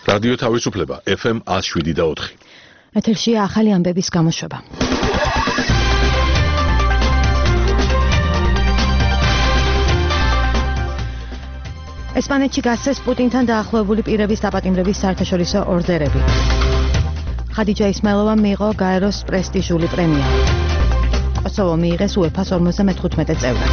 რადიო თავისუფლება FM 107.4. ეთერშია ახალი ამბების გამოშვება. ესპანეთში გასცეს პუტინთან დაახლოებული პირების დაპატიმრების საერთაშორისო ორდერები. ხადიჯა ისმაილოვამ მიიღო გაეროს პრესტიჟული პრემია. კოსოვო მიიღეს UEFA-ს 55 წევრად.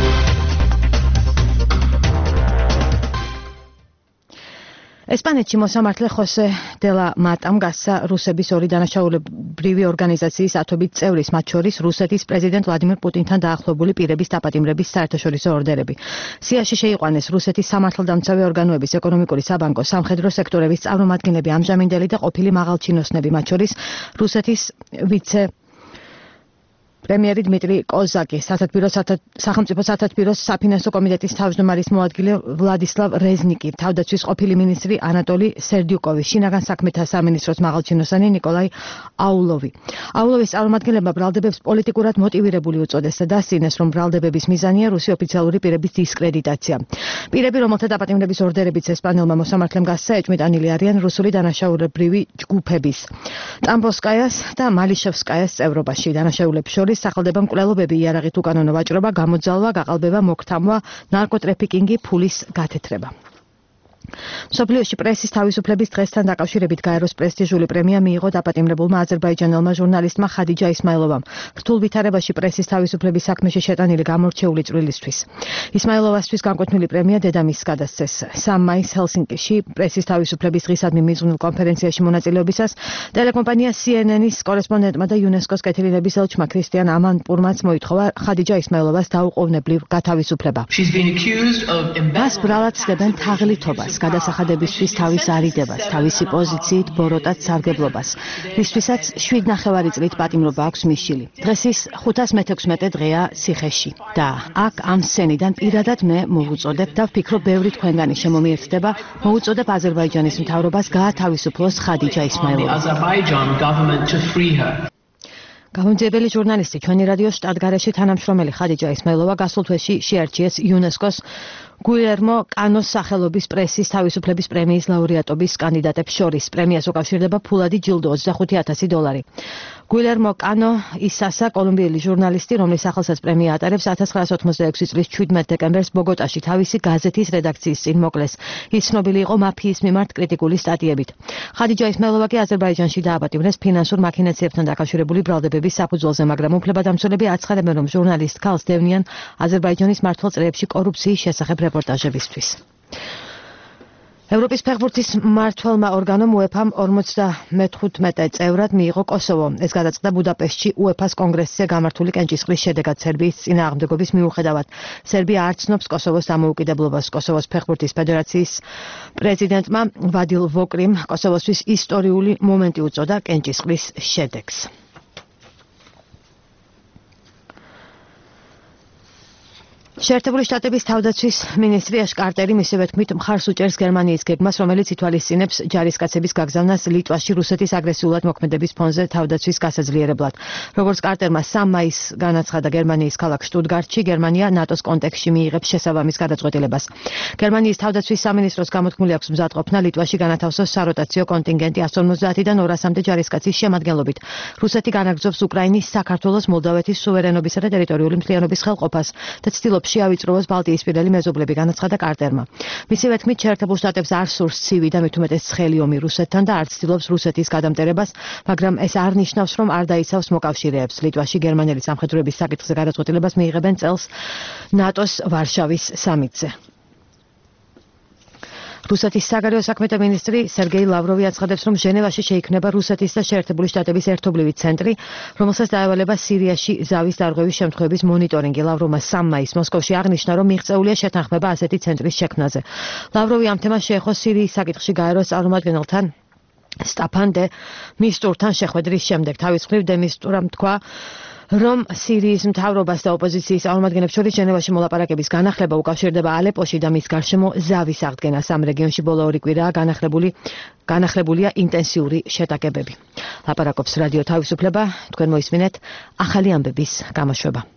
ესპანეთში მოსამართლე ხოსე დე ლა მატამ გასცა რუსების ორი დანაშაულებრივი ორგანიზაციის ათობით წევრის, მათ შორის რუსეთის პრეზიდენტ ვლადიმირ პუტინთან დაახლოებული პირების დაპატიმრების საერთაშორისო ორდერები. სიაში შეიყვანეს რუსეთის სამართალდამცავი ორგანოების, ეკონომიკური, საბანკო, სამხედრო სექტორების წარმომადგენლები, ამჟამინდელი და ყოფილი მაღალჩინოსნები, მათ შორის რუსეთის ვიცე პრემიერი დმიტრი კოზაკი, სახელმწიფო სათათბიროს საფინანსო კომიტეტის თავმჯდომარის მოადგილე ვლადისლავ რეზნიკი, თავდაცვის ყოფილი მინისტრი ანატოლი სერდიუკოვი, შინაგან საქმეთა სამინისტროს მაღალჩინოსანი ნიკოლაი აულოვი. აულოვის წარმომადგენლებმა ბრალდებებს პოლიტიკურად მოტივირებული უწოდეს და დასცინეს, რომ ბრალდებების მიზანია რუსი ოფიციალური პირების დისკრედიტაცია. პირები, რომელთა დაპატიმრების ორდერებიც ესპანელმა მოსამართლემ გასცა, ეჭვმიტანილი არიან რუსული დანაშაულებრივი ჯგუფების ტამბოვსკაიას და მალიშევსკაიას წევრობაში. დანაშაულებს შორის სახელდება მკვლელობები, იარაღით უკანონო ვაჭრობა, გამოძალვა, გაყალბება, მოგთამვა, ნარკოტრეფიკინგი, ფულის გათეთრება. მსოფლიოში პრესის თავისუფლების დღესთან დაკავშირებით გაეროს პრესტიჟული პრემია მიიღო დაპატიმრებულმა აზერბაიჯანელმა ჟურნალისტმა ხადიჯა ისმაილოვამ რთულ ვითარებაში პრესის თავისუფლების საქმეში შეტანილი გამორჩეული წვლილისთვის. ისმაილოვასთვის განკვეთილი პრემია დედამისს გადასცეს 3 მაისს ჰელსინკიში პრესის თავისუფლების დღისადმი მიძღვნილ კონფერენციაში მონაწილეობისას ტელეკომპანია CNN-ის კორესპონდენტმა და იუნესკოს კეთილინების ელჩმა ქრისტიან ამანპურმაც მოითხოვა ხადიჯა ისმაილოვას დაუყოვნებლივ გათავისუფლება. მას ბრალად ცდებენ თაღლითობას, გადასახადებისთვის თავის არიდებას, თავისი პოზიციით ბოროტად სარგებლობას, რისთვისაც 7,5 წლით პატიმრობა აქვს მისშილი. დღეს ის 516 დღეა ციხეში და აქ ამ სცენიდან პირადად მე მოვუწოდებ და ვფიქრობ, ბევრი თქვენგანი შემომიერთდება, მოვუწოდებ აზერბაიჯანის მთავრობას გაათავისუფლოს ხადიჯა ისმაილოვი. გამომძიებელი ჟურნალისტი, ჩვენი რადიოს შტატგარეში თანამშრომელი ხადიჯა ისმაილოვა გასულ თვეში შეარჩიეს იუნესკოს გუილერმო კანოს სახელობის პრესის თავისუფლების პრემიის ლაურეატობის კანდიდატებს შორის. პრემიას უკავშირდება ფულადი ჯილდო $25,000. გუილერმო კანო ისასა, კოლუმბიელი ჟურნალისტი, რომლის სახელსაც პრემია ატარებს, 1986 წლის 17 დეკემბერს ბოგოტაში თავისი გაზეთის რედაქციის წინ მოკლეს. ის ცნობილი იყო მაფიის მიმართ კრიტიკული სტატიებით. ხადიჯა ისმაილოვა კი აზერბაიჯანში დააპატიმრეს ფინანსურ მაქინაციებთან დაკავშირებული ბრალდებების საფუძველზე, მაგრამ უფლებადამცველები აცხადებენ, რომ ჟურნალისტ ქალს დევნიან აზერბაიჯანის მართლ წრეებში კორუფციის შესახებ რეპორტაჟებისთვის. ევროპის ფეხბურთის მმართველმა ორგანომ UEFA-მ 55 წევრად მიიღო კოსოვო. ეს გადაწყდა ბუდაპეშტში UEFA-ს კონგრესზე გამართული კენჭისყრის შედეგად სერბიის წინააღმდეგობის მიუხედავად. სერბია არ ცნობს კოსოვოს დამოუკიდებლობას. კოსოვოს ფეხბურთის ფედერაციის პრეზიდენტმა ვადილ ვოკრიმ კოსოვოსთვის ისტორიული მომენტი უწოდა კენჭისყრის შედეგს. შეერთებული შტატების თავდაცვის მინისტრი აშ კარტერი მისივე თქმით მხარს უჭერს გერმანიის გეგმას, რომელიც ითვალისწინებს ჯარისკაცების გაგზავნას ლიტვაში რუსეთის აგრესიულად მოქმედების ფონზე თავდაცვის გასაძლიერებლად. როგორც კარტერმა 3 მაისს განაცხადა გერმანიის ქალაქ შტუტგარტში, გერმანია ნატოს კონტექსტში მიიღებს შესაბამის გადაწყვეტილებას. გერმანიის თავდაცვის სამინისტროს გამოთქმული აქვს მზადყოფნა ლიტვაში განათავსოს საროტაციო კონტინგენტი 150-დან 200-მდე ჯარისკაცის შემადგენლობით. რუსეთი განაგრძობს უკრაინის, საქართველოს, მოლდავეთის სუვერენობისა და ტერიტორიული მთლიანობის ხელყოფას და ცდილობს შეავიწროვოს ბალტიისპირელი მეზობლები, განაცხადა კარტერმა. მისივე თქმით, შეერთებულ შტატებს არ სურს ცივი და მით უმეტეს ცხელი ომი რუსეთთან და არ ცდილობს რუსეთის გადამტერებას, მაგრამ ეს არ ნიშნავს, რომ არ დაიცავს მოკავშირეებს. ლიტვაში გერმანელი სამხედროების საკითხზე გადაწყვეტილებას მიიღებენ წელს ნატოს ვარშავის სამიტზე. რუსეთის საგარეო საქმეთა მინისტრი სერგეი ლავროვი აცხადებს, რომ ჟენევაში შეიქმნება რუსეთის და შეერთებული შტატების ერთობლივი ცენტრი, რომელსაც დაევალება სირიაში ზავის დარღვევის შემთხვევების მონიტორინგი. ლავროვმა 3 მაისს მოსკოვში აღნიშნა, რომ მიღწეულია შეთანხმება ასეთი ცენტრის შექმნაზე. ლავროვი ამ თემას შეეხო სირიის საკითხში გაეროს წარმომადგენელთან სტაფან დე მისტურთან შეხვედრის შემდეგ. თავის მხრივ დე მისტურამ თქვა, რომ სირიის მთავრობას და ოპოზიციის წარმომადგენლებს შორის ჟენევაში მოლაპარაკების განახლება უკავშირდება ალეპოში და მის გარშემო ზავის აღდგენას. ამ რეგიონში ბოლო 2 კვირაა განახლებულია ინტენსიური შეტაკებები. ლაპარაკობს რადიო თავისუფლება, თქვენ მოისმინეთ ახალი ამბების გამოშვება.